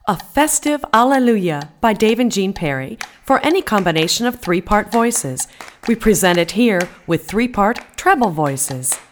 A Festive Alleluia by Dave and Jean Perry for any combination of three-part voices. We present it here with three-part treble voices.